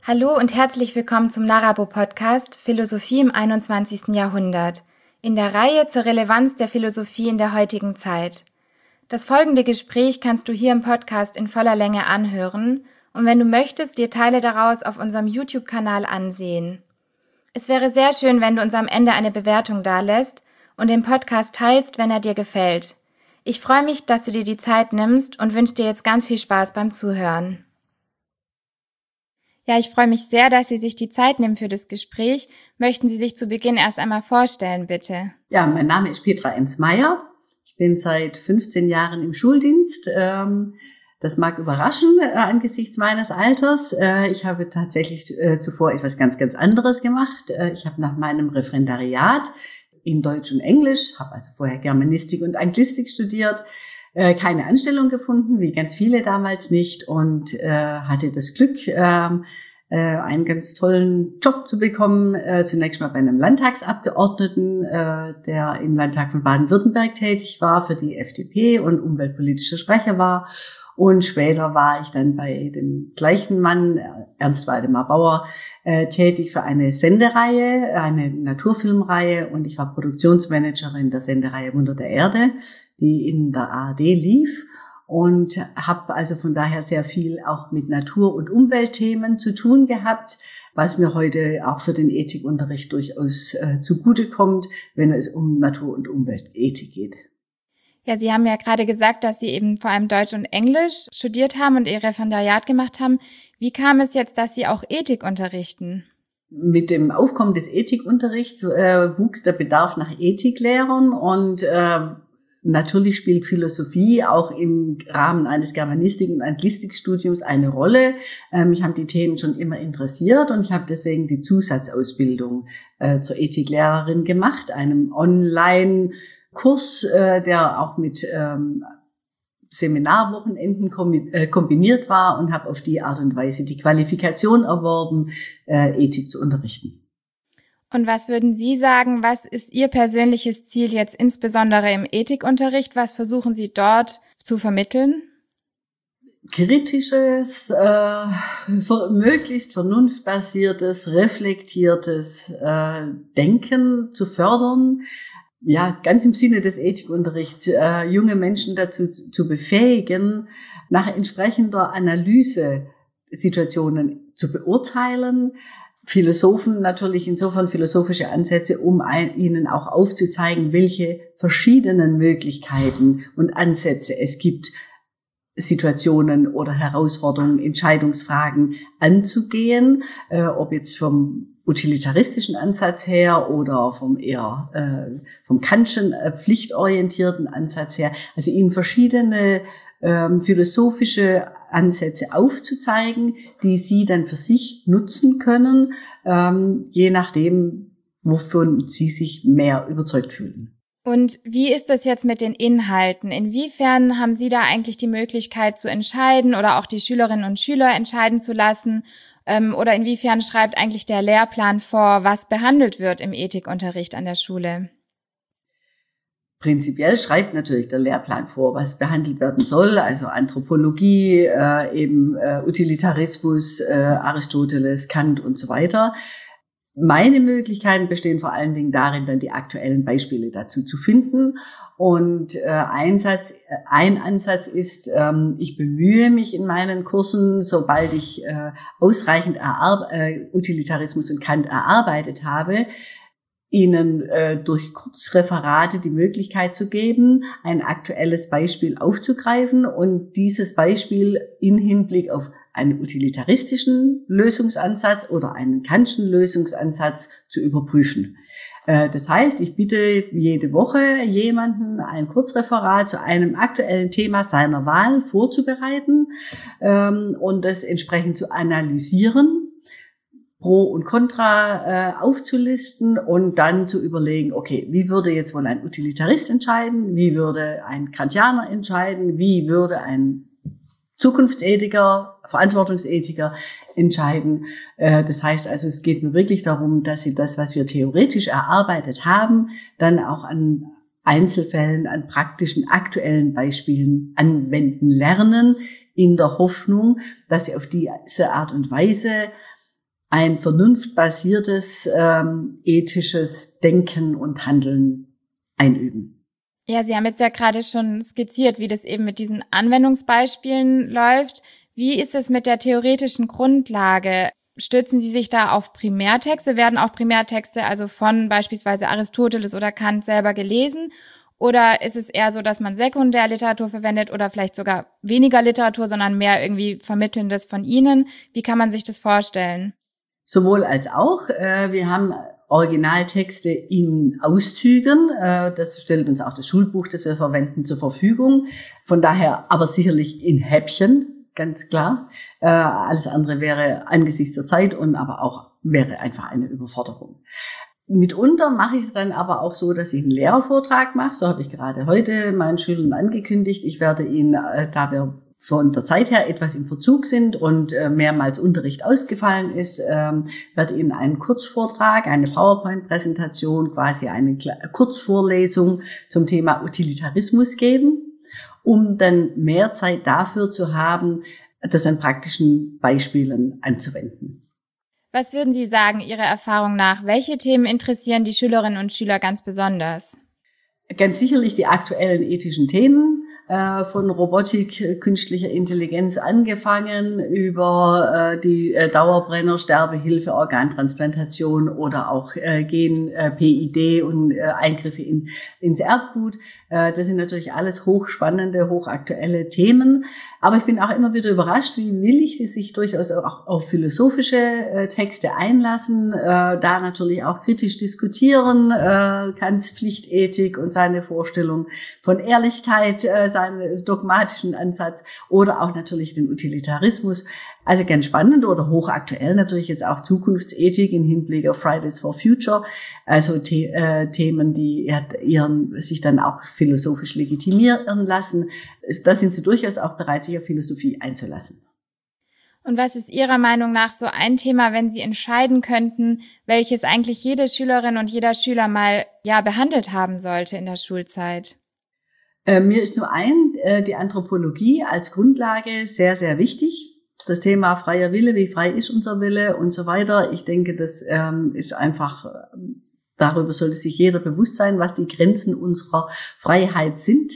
Hallo und herzlich willkommen zum NARABO-Podcast Philosophie im 21. Jahrhundert, in der Reihe zur Relevanz der Philosophie in der heutigen Zeit. Das folgende Gespräch kannst du hier im Podcast in voller Länge anhören und wenn du möchtest, dir Teile daraus auf unserem YouTube-Kanal ansehen. Es wäre sehr schön, wenn du uns am Ende eine Bewertung dalässt und den Podcast teilst, wenn er dir gefällt. Ich freue mich, dass du dir die Zeit nimmst und wünsche dir jetzt ganz viel Spaß beim Zuhören. Ja, ich freue mich sehr, dass Sie sich die Zeit nehmen für das Gespräch. Möchten Sie sich zu Beginn erst einmal vorstellen, bitte? Ja, mein Name ist Petra Enzmeier. Ich bin seit 15 Jahren im Schuldienst. Das mag überraschen angesichts meines Alters. Ich habe tatsächlich zuvor etwas ganz, ganz anderes gemacht. Ich habe nach meinem Referendariat in Deutsch und Englisch, habe also vorher Germanistik und Anglistik studiert, keine Anstellung gefunden, wie ganz viele damals nicht, und hatte das Glück, einen ganz tollen Job zu bekommen, zunächst mal bei einem Landtagsabgeordneten, der im Landtag von Baden-Württemberg tätig war, für die FDP und umweltpolitischer Sprecher war. Und später war ich dann bei dem gleichen Mann, Ernst Waldemar Bauer, tätig für eine Sendereihe, eine Naturfilmreihe, und ich war Produktionsmanagerin der Sendereihe Wunder der Erde, die in der ARD lief, und habe also von daher sehr viel auch mit Natur- und Umweltthemen zu tun gehabt, was mir heute auch für den Ethikunterricht durchaus zugutekommt, wenn es um Natur- und Umweltethik geht. Ja, Sie haben ja gerade gesagt, dass Sie eben vor allem Deutsch und Englisch studiert haben und Ihr Referendariat gemacht haben. Wie kam es jetzt, dass Sie auch Ethik unterrichten? Mit dem Aufkommen des Ethikunterrichts wuchs der Bedarf nach Ethiklehrern, und natürlich spielt Philosophie auch im Rahmen eines Germanistik- und Anglistikstudiums eine Rolle. Mich haben die Themen schon immer interessiert, und ich habe deswegen die Zusatzausbildung zur Ethiklehrerin gemacht, einem Online-Kurs, der auch mit Seminarwochenenden kombiniert war, und habe auf die Art und Weise die Qualifikation erworben, Ethik zu unterrichten. Und was würden Sie sagen, was ist Ihr persönliches Ziel jetzt insbesondere im Ethikunterricht? Was versuchen Sie dort zu vermitteln? Kritisches, möglichst vernunftbasiertes, reflektiertes Denken zu fördern. Ja, ganz im Sinne des Ethikunterrichts, junge Menschen dazu zu befähigen, nach entsprechender Analyse Situationen zu beurteilen. Philosophen natürlich insofern philosophische Ansätze, um ihnen auch aufzuzeigen, welche verschiedenen Möglichkeiten und Ansätze es gibt, Situationen oder Herausforderungen, Entscheidungsfragen anzugehen, ob jetzt vom utilitaristischen Ansatz her oder vom Kantschen pflichtorientierten Ansatz her, also ihnen verschiedene philosophische Ansätze aufzuzeigen, die sie dann für sich nutzen können, je nachdem, wovon sie sich mehr überzeugt fühlen. Und wie ist das jetzt mit den Inhalten? Inwiefern haben Sie da eigentlich die Möglichkeit zu entscheiden oder auch die Schülerinnen und Schüler entscheiden zu lassen? Oder inwiefern schreibt eigentlich der Lehrplan vor, was behandelt wird im Ethikunterricht an der Schule? Prinzipiell schreibt natürlich der Lehrplan vor, was behandelt werden soll, also Anthropologie, Utilitarismus, Aristoteles, Kant und so weiter. Meine Möglichkeiten bestehen vor allen Dingen darin, dann die aktuellen Beispiele dazu zu finden. Und ein Ansatz ist, ich bemühe mich in meinen Kursen, sobald ich ausreichend Utilitarismus und Kant erarbeitet habe, Ihnen durch Kurzreferate die Möglichkeit zu geben, ein aktuelles Beispiel aufzugreifen und dieses Beispiel in Hinblick auf einen utilitaristischen Lösungsansatz oder einen Kantschen Lösungsansatz zu überprüfen. Das heißt, ich bitte jede Woche jemanden, ein Kurzreferat zu einem aktuellen Thema seiner Wahl vorzubereiten und das entsprechend zu analysieren, Pro und Contra aufzulisten und dann zu überlegen, okay, wie würde jetzt wohl ein Utilitarist entscheiden, wie würde ein Kantianer entscheiden, wie würde ein Zukunftsethiker, Verantwortungsethiker entscheiden. Das heißt also, es geht mir wirklich darum, dass Sie das, was wir theoretisch erarbeitet haben, dann auch an Einzelfällen, an praktischen, aktuellen Beispielen anwenden lernen, in der Hoffnung, dass Sie auf diese Art und Weise ein vernunftbasiertes ethisches Denken und Handeln einüben. Ja, Sie haben jetzt ja gerade schon skizziert, wie das eben mit diesen Anwendungsbeispielen läuft. Wie ist es mit der theoretischen Grundlage? Stützen Sie sich da auf Primärtexte? Werden auch Primärtexte also von beispielsweise Aristoteles oder Kant selber gelesen? Oder ist es eher so, dass man Sekundärliteratur verwendet oder vielleicht sogar weniger Literatur, sondern mehr irgendwie Vermittelndes von Ihnen? Wie kann man sich das vorstellen? Sowohl als auch. Wir haben Originaltexte in Auszügen. Das stellt uns auch das Schulbuch, das wir verwenden, zur Verfügung. Von daher aber sicherlich in Häppchen, ganz klar. Alles andere wäre angesichts der Zeit und aber auch wäre einfach eine Überforderung. Mitunter mache ich es dann aber auch so, dass ich einen Lehrervortrag mache. So habe ich gerade heute meinen Schülern angekündigt. Ich werde ihnen, da wir von der Zeit her etwas im Verzug sind und mehrmals Unterricht ausgefallen ist, werde ihnen einen Kurzvortrag, eine PowerPoint-Präsentation, quasi eine Kurzvorlesung zum Thema Utilitarismus geben, um dann mehr Zeit dafür zu haben, das an praktischen Beispielen anzuwenden. Was würden Sie sagen, Ihrer Erfahrung nach? Welche Themen interessieren die Schülerinnen und Schüler ganz besonders? Ganz sicherlich die aktuellen ethischen Themen, von Robotik, künstlicher Intelligenz angefangen über die Dauerbrenner, Sterbehilfe, Organtransplantation oder auch Gen-PID und Eingriffe ins Erbgut. Das sind natürlich alles hochspannende, hochaktuelle Themen. Aber ich bin auch immer wieder überrascht, wie willig sie sich durchaus auch auf philosophische Texte einlassen, da natürlich auch kritisch diskutieren, Kants Pflichtethik und seine Vorstellung von Ehrlichkeit, seinen dogmatischen Ansatz oder auch natürlich den Utilitarismus. Also ganz spannend oder hochaktuell natürlich jetzt auch Zukunftsethik im Hinblick auf Fridays for Future, also Themen, die sich dann auch philosophisch legitimieren lassen. Da sind sie durchaus auch bereit, sich auf Philosophie einzulassen. Und was ist Ihrer Meinung nach so ein Thema, wenn Sie entscheiden könnten, welches eigentlich jede Schülerin und jeder Schüler mal behandelt haben sollte in der Schulzeit? Mir ist zum einen die Anthropologie als Grundlage sehr, sehr wichtig. Das Thema freier Wille, wie frei ist unser Wille und so weiter. Ich denke, das ist einfach, darüber sollte sich jeder bewusst sein, was die Grenzen unserer Freiheit sind.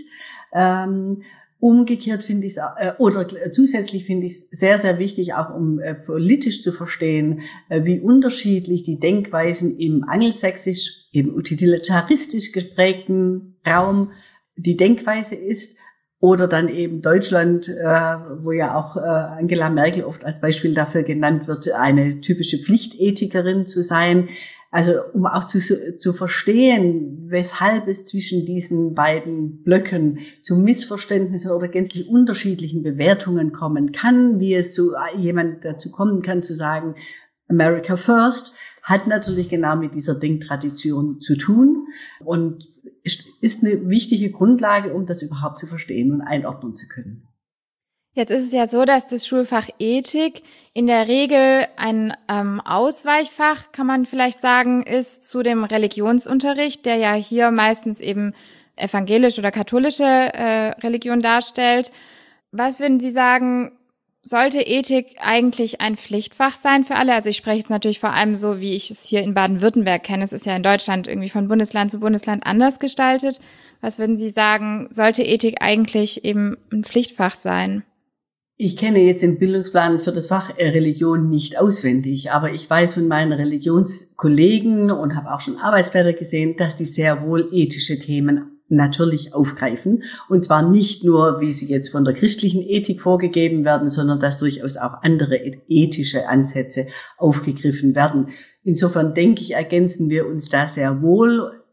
Umgekehrt finde ich es, oder zusätzlich finde ich es sehr, sehr wichtig, auch um politisch zu verstehen, wie unterschiedlich die Denkweisen im angelsächsisch, eben utilitaristisch geprägten Raum die Denkweise ist. Oder dann eben Deutschland, wo ja auch Angela Merkel oft als Beispiel dafür genannt wird, eine typische Pflichtethikerin zu sein. Also um auch zu verstehen, weshalb es zwischen diesen beiden Blöcken zu Missverständnissen oder gänzlich unterschiedlichen Bewertungen kommen kann, wie es so jemand dazu kommen kann zu sagen, America First, hat natürlich genau mit dieser Denktradition zu tun und ist eine wichtige Grundlage, um das überhaupt zu verstehen und einordnen zu können. Jetzt ist es ja so, dass das Schulfach Ethik in der Regel ein Ausweichfach, kann man vielleicht sagen, ist zu dem Religionsunterricht, der ja hier meistens eben evangelisch oder katholische Religion darstellt. Was würden Sie sagen, sollte Ethik eigentlich ein Pflichtfach sein für alle? Also ich spreche jetzt natürlich vor allem so, wie ich es hier in Baden-Württemberg kenne. Es ist ja in Deutschland irgendwie von Bundesland zu Bundesland anders gestaltet. Was würden Sie sagen, sollte Ethik eigentlich eben ein Pflichtfach sein? Ich kenne jetzt den Bildungsplan für das Fach Religion nicht auswendig, aber ich weiß von meinen Religionskollegen und habe auch schon Arbeitsblätter gesehen, dass die sehr wohl ethische Themen natürlich aufgreifen. Und zwar nicht nur, wie sie jetzt von der christlichen Ethik vorgegeben werden, sondern dass durchaus auch andere ethische Ansätze aufgegriffen werden. Insofern denke ich, ergänzen wir uns da sehr wohl.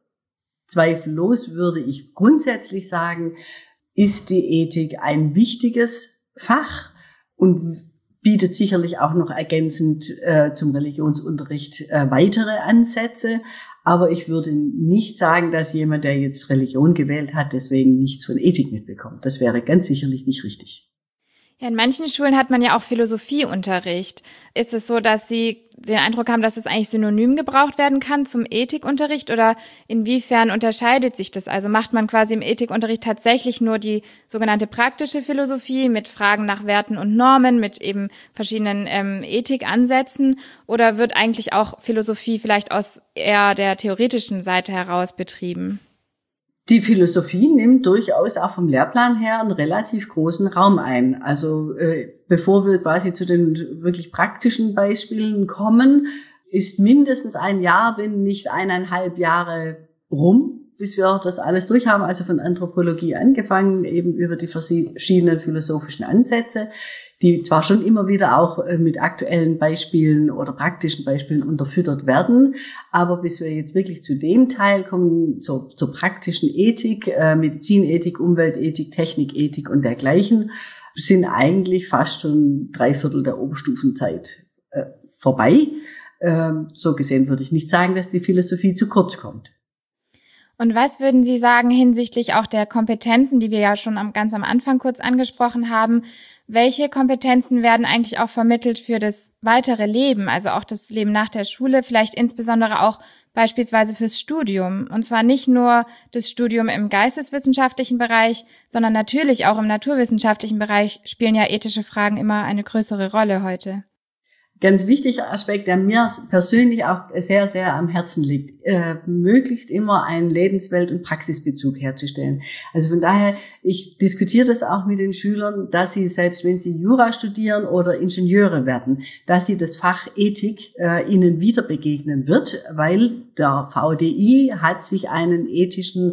Zweifellos würde ich grundsätzlich sagen, ist die Ethik ein wichtiges Fach und bietet sicherlich auch noch ergänzend zum Religionsunterricht weitere Ansätze. Aber ich würde nicht sagen, dass jemand, der jetzt Religion gewählt hat, deswegen nichts von Ethik mitbekommt. Das wäre ganz sicherlich nicht richtig. Ja, in manchen Schulen hat man ja auch Philosophieunterricht. Ist es so, dass Sie den Eindruck haben, dass es eigentlich synonym gebraucht werden kann zum Ethikunterricht, oder inwiefern unterscheidet sich das? Also macht man quasi im Ethikunterricht tatsächlich nur die sogenannte praktische Philosophie mit Fragen nach Werten und Normen, mit eben verschiedenen Ethikansätzen, oder wird eigentlich auch Philosophie vielleicht aus eher der theoretischen Seite heraus betrieben? Die Philosophie nimmt durchaus auch vom Lehrplan her einen relativ großen Raum ein. Also bevor wir quasi zu den wirklich praktischen Beispielen kommen, ist mindestens ein Jahr, wenn nicht 1,5 Jahre rum, bis wir das alles durch haben. Also von Anthropologie angefangen, eben über die verschiedenen philosophischen Ansätze, die zwar schon immer wieder auch mit aktuellen Beispielen oder praktischen Beispielen unterfüttert werden, aber bis wir jetzt wirklich zu dem Teil kommen, zur praktischen Ethik, Medizinethik, Umweltethik, Technikethik und dergleichen, sind eigentlich fast schon 3/4 der Oberstufenzeit vorbei. So gesehen würde ich nicht sagen, dass die Philosophie zu kurz kommt. Und was würden Sie sagen hinsichtlich auch der Kompetenzen, die wir ja schon ganz am Anfang kurz angesprochen haben? Welche Kompetenzen werden eigentlich auch vermittelt für das weitere Leben, also auch das Leben nach der Schule, vielleicht insbesondere auch beispielsweise fürs Studium? Und zwar nicht nur das Studium im geisteswissenschaftlichen Bereich, sondern natürlich auch im naturwissenschaftlichen Bereich spielen ja ethische Fragen immer eine größere Rolle heute. Ganz wichtiger Aspekt, der mir persönlich auch sehr, sehr am Herzen liegt, möglichst immer einen Lebenswelt- und Praxisbezug herzustellen. Also von daher, ich diskutiere das auch mit den Schülern, dass sie, selbst wenn sie Jura studieren oder Ingenieure werden, dass sie das Fach Ethik ihnen wieder begegnen wird, weil der VDI hat sich ethische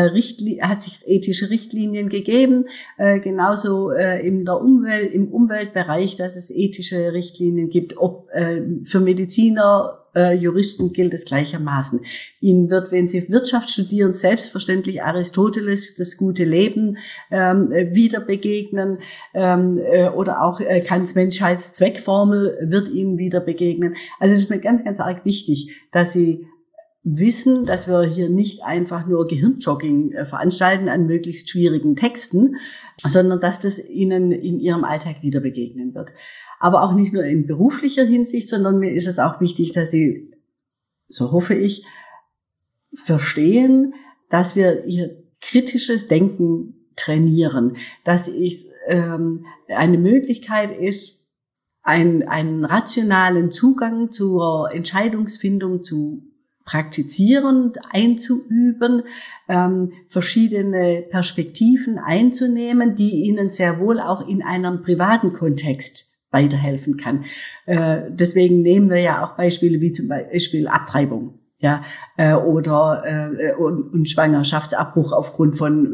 Richtlinien gegeben, genauso im Umweltbereich, dass es ethische Richtlinien gibt. Ob für Mediziner, Juristen gilt es gleichermaßen. Ihnen wird, wenn Sie Wirtschaft studieren, selbstverständlich Aristoteles, das gute Leben, wieder begegnen, oder auch Kants Menschheitszweckformel wird Ihnen wieder begegnen. Also es ist mir ganz, ganz arg wichtig, dass Sie wissen, dass wir hier nicht einfach nur Gehirnjogging veranstalten an möglichst schwierigen Texten, sondern dass das Ihnen in Ihrem Alltag wieder begegnen wird. Aber auch nicht nur in beruflicher Hinsicht, sondern mir ist es auch wichtig, dass Sie, so hoffe ich, verstehen, dass wir Ihr kritisches Denken trainieren, dass es eine Möglichkeit ist, einen rationalen Zugang zur Entscheidungsfindung zu praktizieren, einzuüben, verschiedene Perspektiven einzunehmen, die Ihnen sehr wohl auch in einem privaten Kontext weiterhelfen kann. Deswegen nehmen wir ja auch Beispiele wie zum Beispiel Abtreibung, ja, und Schwangerschaftsabbruch aufgrund von,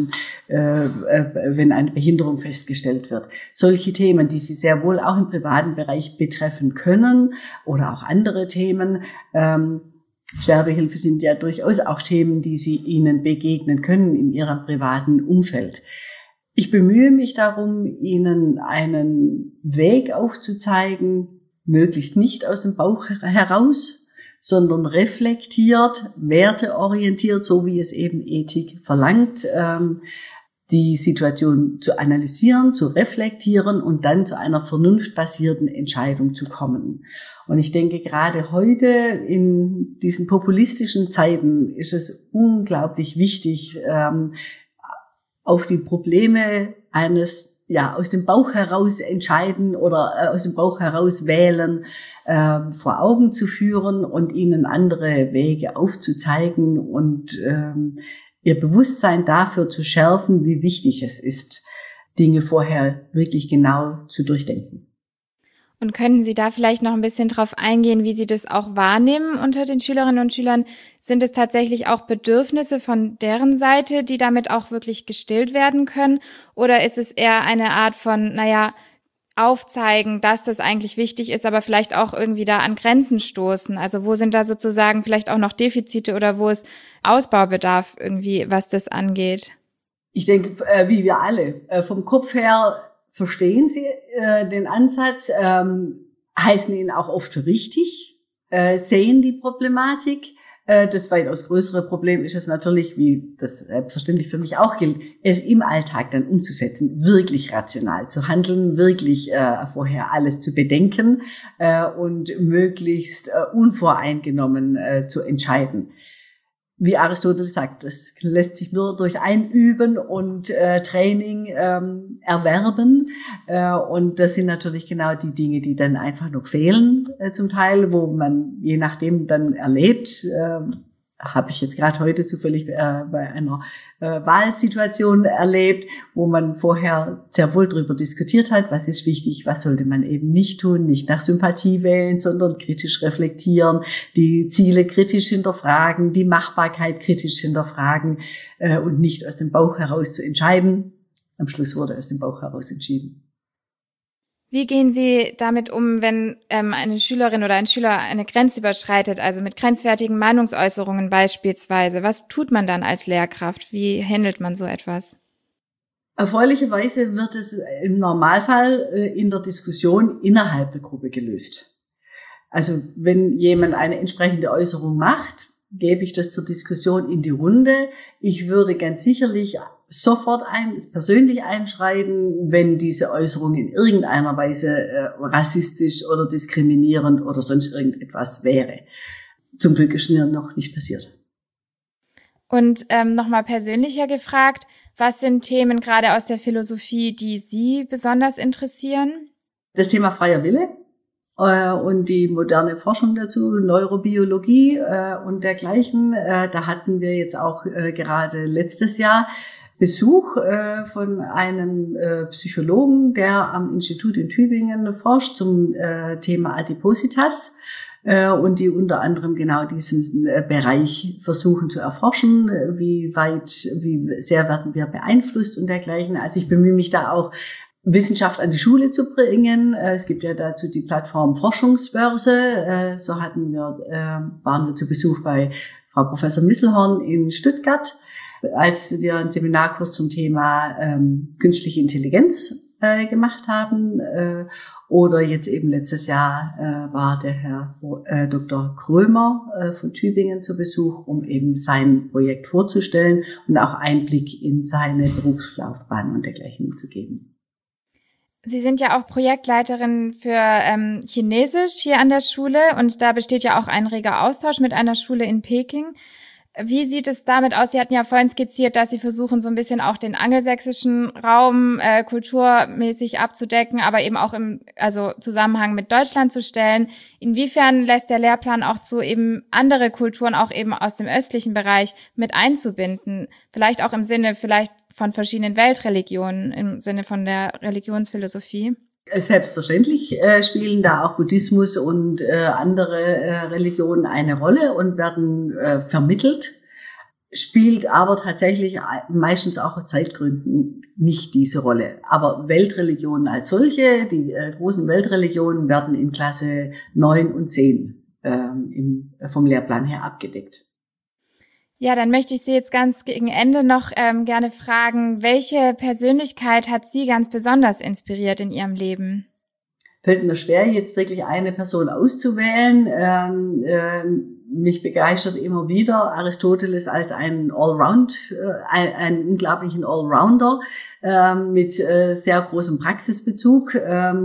wenn eine Behinderung festgestellt wird. Solche Themen, die Sie sehr wohl auch im privaten Bereich betreffen können, oder auch andere Themen. Sterbehilfe sind ja durchaus auch Themen, die Sie Ihnen begegnen können in Ihrem privaten Umfeld. Ich bemühe mich darum, Ihnen einen Weg aufzuzeigen, möglichst nicht aus dem Bauch heraus, sondern reflektiert, werteorientiert, so wie es eben Ethik verlangt, die Situation zu analysieren, zu reflektieren und dann zu einer vernunftbasierten Entscheidung zu kommen. Und ich denke, gerade heute in diesen populistischen Zeiten ist es unglaublich wichtig, auf die Probleme eines, aus dem Bauch heraus entscheiden oder aus dem Bauch heraus wählen, vor Augen zu führen und ihnen andere Wege aufzuzeigen und ihr Bewusstsein dafür zu schärfen, wie wichtig es ist, Dinge vorher wirklich genau zu durchdenken. Und könnten Sie da vielleicht noch ein bisschen drauf eingehen, wie Sie das auch wahrnehmen unter den Schülerinnen und Schülern? Sind es tatsächlich auch Bedürfnisse von deren Seite, die damit auch wirklich gestillt werden können? Oder ist es eher eine Art von, aufzeigen, dass das eigentlich wichtig ist, aber vielleicht auch irgendwie da an Grenzen stoßen? Also wo sind da sozusagen vielleicht auch noch Defizite oder wo ist Ausbaubedarf irgendwie, was das angeht? Ich denke, wie wir alle, vom Kopf her verstehen Sie den Ansatz, heißen ihn auch oft für richtig, sehen die Problematik, Das weitaus größere Problem ist es natürlich, wie das selbstverständlich für mich auch gilt, es im Alltag dann umzusetzen, wirklich rational zu handeln, wirklich vorher alles zu bedenken und möglichst unvoreingenommen zu entscheiden. Wie Aristoteles sagt, das lässt sich nur durch Einüben und Training erwerben. Und das sind natürlich genau die Dinge, die dann einfach noch fehlen zum Teil, wo man je nachdem dann erlebt. Habe ich jetzt gerade heute zufällig bei einer Wahlsituation erlebt, wo man vorher sehr wohl darüber diskutiert hat, was ist wichtig, was sollte man eben nicht tun, nicht nach Sympathie wählen, sondern kritisch reflektieren, die Ziele kritisch hinterfragen, die Machbarkeit kritisch hinterfragen und nicht aus dem Bauch heraus zu entscheiden. Am Schluss wurde aus dem Bauch heraus entschieden. Wie gehen Sie damit um, wenn eine Schülerin oder ein Schüler eine Grenze überschreitet, also mit grenzwertigen Meinungsäußerungen beispielsweise? Was tut man dann als Lehrkraft? Wie handelt man so etwas? Erfreulicherweise wird es im Normalfall in der Diskussion innerhalb der Gruppe gelöst. Also wenn jemand eine entsprechende Äußerung macht, gebe ich das zur Diskussion in die Runde. Ich würde ganz sicherlich sofort persönlich einschreiten, wenn diese Äußerung in irgendeiner Weise rassistisch oder diskriminierend oder sonst irgendetwas wäre. Zum Glück ist mir noch nicht passiert. Und nochmal persönlicher gefragt, was sind Themen gerade aus der Philosophie, die Sie besonders interessieren? Das Thema freier Wille und die moderne Forschung dazu, Neurobiologie und dergleichen. Da hatten wir jetzt auch gerade letztes Jahr Besuch von einem Psychologen, der am Institut in Tübingen forscht zum Thema Adipositas und die unter anderem genau diesen Bereich versuchen zu erforschen, wie sehr werden wir beeinflusst und dergleichen. Also ich bemühe mich da auch, Wissenschaft an die Schule zu bringen. Es gibt ja dazu die Plattform Forschungsbörse. So waren wir zu Besuch bei Frau Professor Misselhorn in Stuttgart, als wir einen Seminarkurs zum Thema künstliche Intelligenz gemacht haben. Oder jetzt eben letztes Jahr war der Herr Dr. Krömer von Tübingen zu Besuch, um eben sein Projekt vorzustellen und auch Einblick in seine Berufslaufbahn und dergleichen zu geben. Sie sind ja auch Projektleiterin für Chinesisch hier an der Schule und da besteht ja auch ein reger Austausch mit einer Schule in Peking. Wie sieht es damit aus? Sie hatten ja vorhin skizziert, dass Sie versuchen, so ein bisschen auch den angelsächsischen Raum kulturmäßig abzudecken, aber eben auch im Zusammenhang mit Deutschland zu stellen. Inwiefern lässt der Lehrplan auch zu, eben andere Kulturen auch eben aus dem östlichen Bereich mit einzubinden? Vielleicht auch im Sinne von verschiedenen Weltreligionen, im Sinne von der Religionsphilosophie? Selbstverständlich spielen da auch Buddhismus und andere Religionen eine Rolle und werden vermittelt, spielt aber tatsächlich meistens auch aus Zeitgründen nicht diese Rolle. Aber Weltreligionen als solche, die großen Weltreligionen, werden in Klasse 9 und 10 vom Lehrplan her abgedeckt. Ja, dann möchte ich Sie jetzt ganz gegen Ende noch gerne fragen, welche Persönlichkeit hat Sie ganz besonders inspiriert in Ihrem Leben? Fällt mir schwer, jetzt wirklich eine Person auszuwählen. Mich begeistert immer wieder Aristoteles als einen einen unglaublichen Allrounder mit sehr großem Praxisbezug.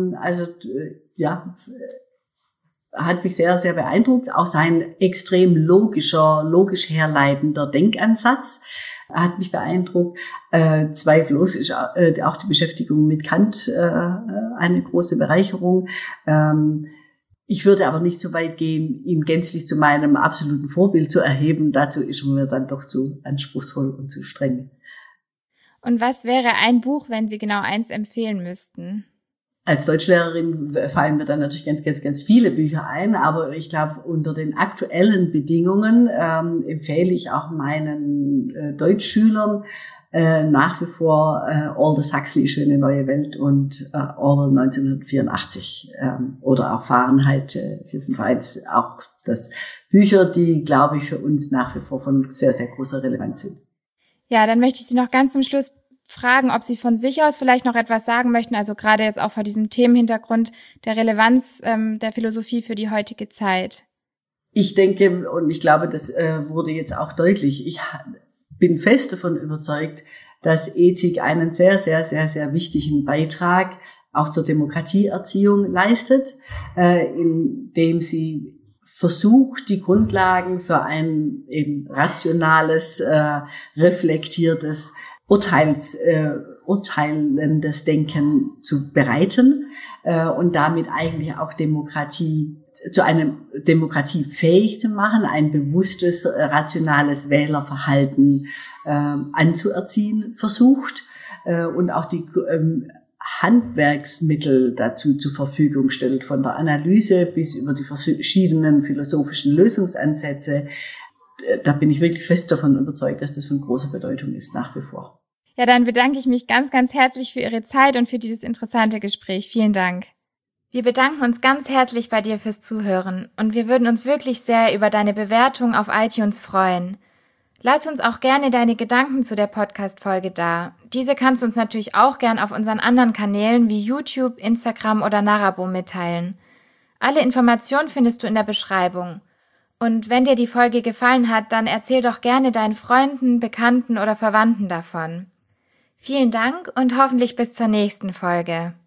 Hat mich sehr, sehr beeindruckt. Auch sein extrem logisch herleitender Denkansatz hat mich beeindruckt. Zweifellos ist auch die Beschäftigung mit Kant eine große Bereicherung. Ich würde aber nicht so weit gehen, ihn gänzlich zu meinem absoluten Vorbild zu erheben. Dazu ist er mir dann doch zu anspruchsvoll und zu streng. Und was wäre ein Buch, wenn Sie genau eins empfehlen müssten? Als Deutschlehrerin fallen mir dann natürlich ganz viele Bücher ein, aber ich glaube, unter den aktuellen Bedingungen empfehle ich auch meinen Deutschschülern nach wie vor Aldous Huxley, Schöne neue Welt und Orwell 1984 oder auch Fahrenheit 451, auch das Bücher, die, glaube ich, für uns nach wie vor von sehr, sehr großer Relevanz sind. Ja, dann möchte ich Sie noch ganz zum Schluss fragen, ob Sie von sich aus vielleicht noch etwas sagen möchten, also gerade jetzt auch vor diesem Themenhintergrund der Relevanz der Philosophie für die heutige Zeit. Ich denke, und ich glaube, das wurde jetzt auch deutlich, ich bin fest davon überzeugt, dass Ethik einen sehr, sehr, sehr, sehr wichtigen Beitrag auch zur Demokratieerziehung leistet, indem sie versucht, die Grundlagen für ein eben rationales, reflektiertes, urteilendes Denken zu bereiten und damit eigentlich auch Demokratie zu einem demokratiefähig zu machen, ein bewusstes, rationales Wählerverhalten anzuerziehen versucht und auch die Handwerksmittel dazu zur Verfügung stellt, von der Analyse bis über die verschiedenen philosophischen Lösungsansätze. Da bin ich wirklich fest davon überzeugt, dass das von großer Bedeutung ist nach wie vor. Ja, dann bedanke ich mich ganz, ganz herzlich für Ihre Zeit und für dieses interessante Gespräch. Vielen Dank. Wir bedanken uns ganz herzlich bei dir fürs Zuhören und wir würden uns wirklich sehr über deine Bewertung auf iTunes freuen. Lass uns auch gerne deine Gedanken zu der Podcast-Folge da. Diese kannst du uns natürlich auch gern auf unseren anderen Kanälen wie YouTube, Instagram oder Narabo mitteilen. Alle Informationen findest du in der Beschreibung. Und wenn dir die Folge gefallen hat, dann erzähl doch gerne deinen Freunden, Bekannten oder Verwandten davon. Vielen Dank und hoffentlich bis zur nächsten Folge.